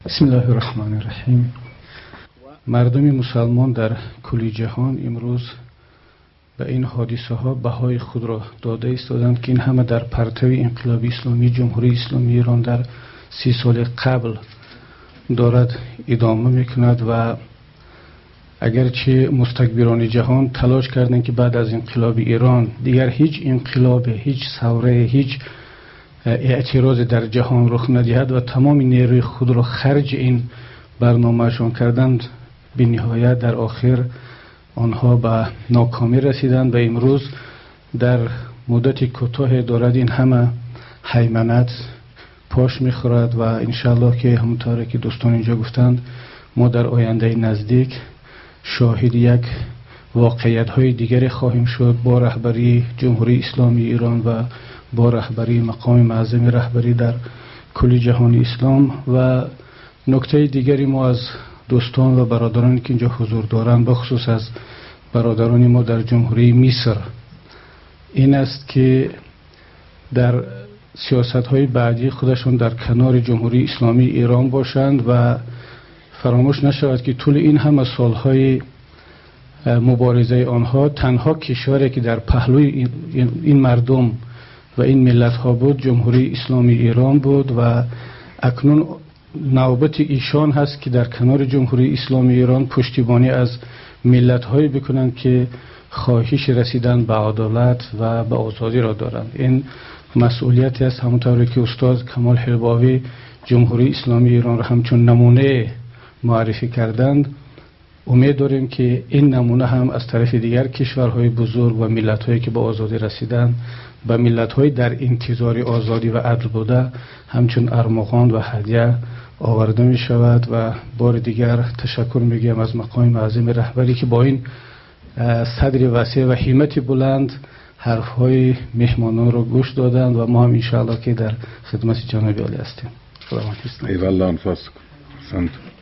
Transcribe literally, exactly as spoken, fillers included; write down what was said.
بسم الله الرحمن الرحیم. مردم مسلمان در کل جهان امروز به این حادثه ها بهای خود را داده ایستادند که این همه در پرتو انقلاب اسلامی جمهوری اسلامی ایران در سی سال قبل دارد ادامه میکند و اگرچه مستکبران جهان تلاش کردند که بعد از انقلاب ایران دیگر هیچ انقلاب، هیچ ثوره، هیچ اعتراض در جهان رخ ندهد و تمام نیروی خود را خرج این برنامهشان کردند، به نهایت در آخر آنها به ناکامی رسیدند و امروز در مدت کوتاه دارد این همه هیمنت پاش میخورد و انشالله که همونطوری که دوستان اینجا گفتند ما در آینده نزدیک شاهد یک واقعیت های دیگری خواهیم شد با رهبری جمهوری اسلامی ایران و با رهبری مقام معظم رهبری در کل جهان اسلام. و نکته دیگری ما از دوستان و برادرانی که اینجا حضور دارند، بخصوص از برادران ما در جمهوری مصر، این است که در سیاست های بعدی خودشون در کنار جمهوری اسلامی ایران باشند و فراموش نشود که طول این همه سالهای مبارزه آنها تنها کشوری که در پهلوی این مردم و این ملت ها بود جمهوری اسلامی ایران بود و اکنون نوبت ایشان هست که در کنار جمهوری اسلامی ایران پشتیبانی از ملت هایی بکنند که خواهش رسیدن به عدالت و به آزادی را دارند. این مسئولیتی است، همونطوری که استاد کمال حلباوی جمهوری اسلامی ایران را همچون نمونه معرفی کردند. امید داریم که این نمونه هم از طرف دیگر کشورهای بزرگ و ملت‌هایی که به آزادی رسیدند و ملت‌های در انتظار آزادی و عدل بوده همچون ارمغان و هدیه آورده می شود. و بار دیگر تشکر میگم از مقام معظم رهبری که با این صدر وسیع و همت بلند حرف‌های مهمانان را گوش دادند و ما هم انشاءالله که در خدمت جناب عالی هستیم. خدا حافظ. ایوالله انفاسکم.